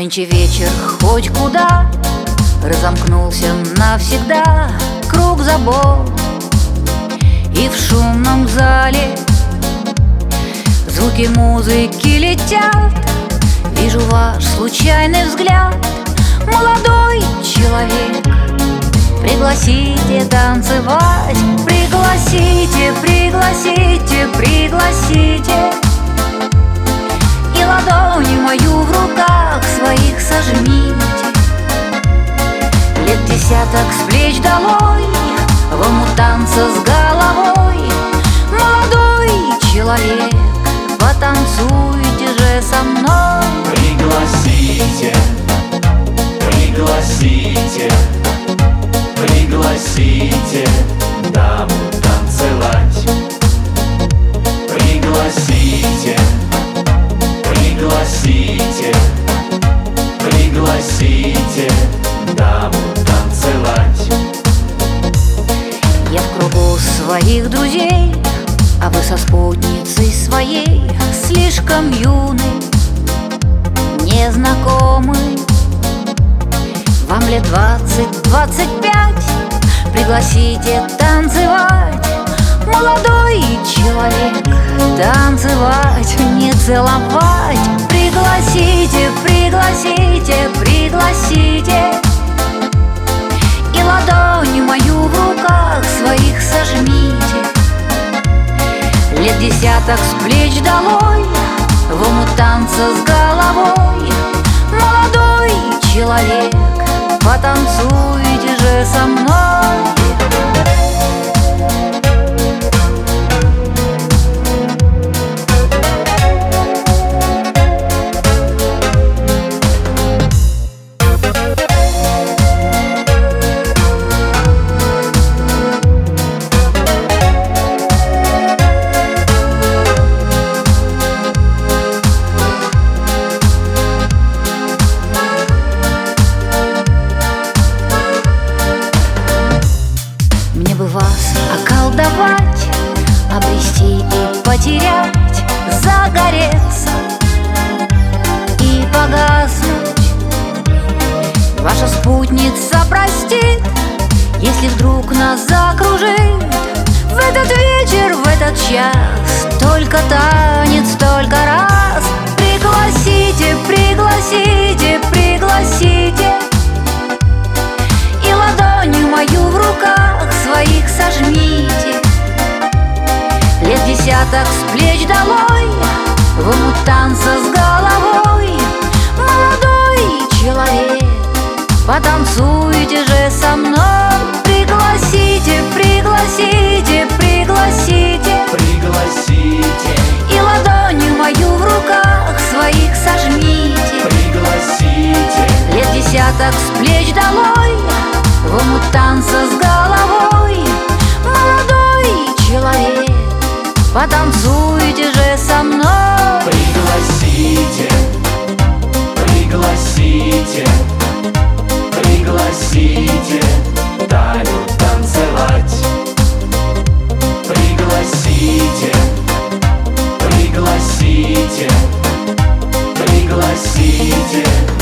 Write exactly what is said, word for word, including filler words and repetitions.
Нынче вечер хоть куда разомкнулся навсегда круг забот, и в шумном зале звуки музыки летят. Вижу ваш случайный взгляд, молодой человек. Пригласите танцевать, пригласите, пригласите, пригласите. И ладонью мою в руках своих сожмите. Лет десяток с плеч долой, в омут танца с головой. Молодой человек, потанцуйте же со мной. Пригласите, пригласите, пригласите даму танцевать. Пригласите, пригласите, пригласите даму танцевать. Я в кругу своих друзей, а вы со спутницей своей, слишком юны, незнакомы. Вам лет двадцать-двадцать пять, пригласите танцевать. Молодой человек, танцевать, не целовать. Пригласите, пригласите, пригласите. И ладонью мою в руках своих сожмите. Лет десяток с плеч долой, в омут танца с головой. Молодой человек, потанцуйте же со мной. Вас околдовать, обрести и потерять, загореться и погаснуть. Ваша спутница простит, если вдруг нас закружит. В этот вечер, в этот час только танец, только раз. Пригласите, пригласите, пригласите. И ладонью мою в руках своих сожмите. Лет десяток с плеч долой, в омут танца с головой. Молодой человек, потанцуйте же со мной. Пригласите, пригласите, пригласите. Пригласите, И ладонью мою в руках своих сожмите. пригласите, Лет десяток с плеч долой, в омут танца с головой. Молодой человек, потанцуйте же со мной. пригласите, пригласите, пригласите Таню танцевать. Пригласите, пригласите, пригласите